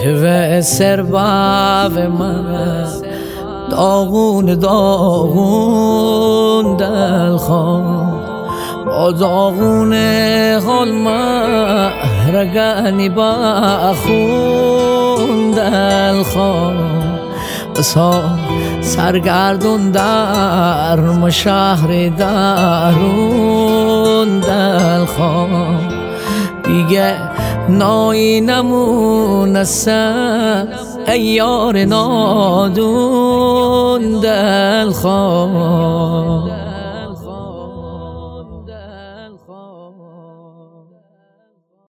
و سرباب من داغون داغون دلخواه با داغون حال رگانی با خون دلخواه بسا سرگردون در شهر درون دلخواه دیگه نایی نمونسته ای یار نادون دلخواه